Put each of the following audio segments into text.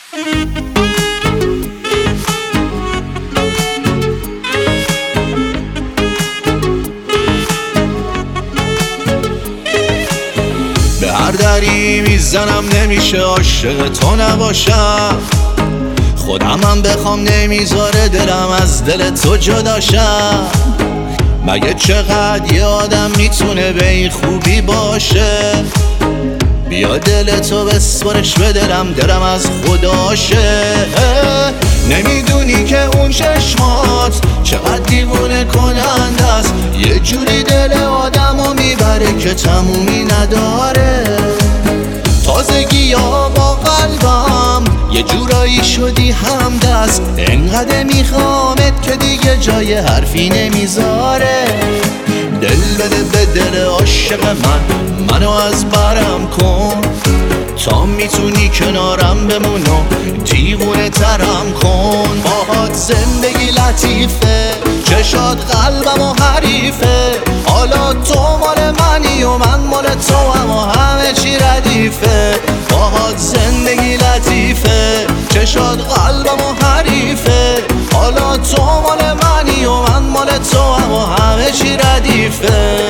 به هر دری میزنم نمیشه عاشق تو نباشم، خودمم بخوام نمیذاره دلم از دل تو جداشم. مگه چقدر یه آدم میتونه به این خوبی باشه؟ بیا دل تو بسپرش به دلم از خداشه. نمیدونی که اون چشمات چقدر دیوونه کننده است، یه جوری دل آدمو میبره که تمومی نداره. تازگی ها با قلبم یه جورایی شدی همدست، انقدر میخوامت که دیگه جای حرفی نمیذاره. دل بده به دل عاشق منو از برم کن، تا میتونی کنارم بمون و دیوونه ترم کن. باهات زندگی لطیفه، چشات قلبم و حریفه، حالا تو مال منی و من مال تو هم و همه چی ردیفه. باهات زندگی لطیفه، چشات قلبم و حریفه، حالا تو مال منی و من مال تو هم و همه چی ردیفه.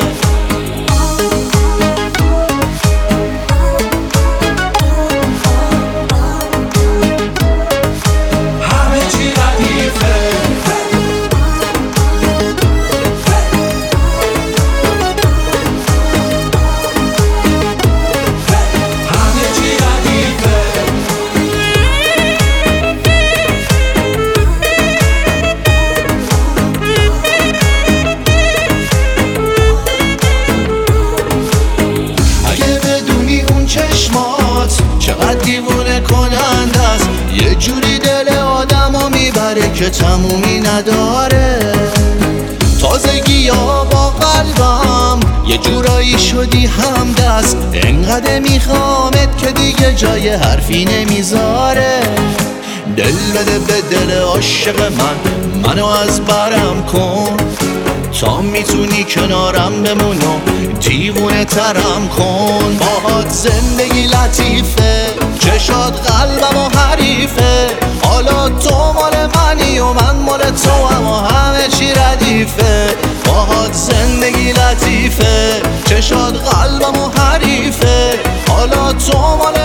چقدر دیوونه کننده است، یه جوری دل آدمو میبره که تمومی نداره. تازگی ها با قلبم یه جورایی شدی همدست، انقدر میخوامت که دیگه جای حرفی نمیذاره. دل بده به دل عاشق منو از برم کن، تا میتونی کنارم بمون و دیوونه ترم کن. باهات زندگی لطیفه، چشات قلبم و حریفه، حالا تو مال منی و من مال تو هم و همه چی ردیفه. باهات زندگی لطیفه، چشات قلبم و حریفه، حالا تو مال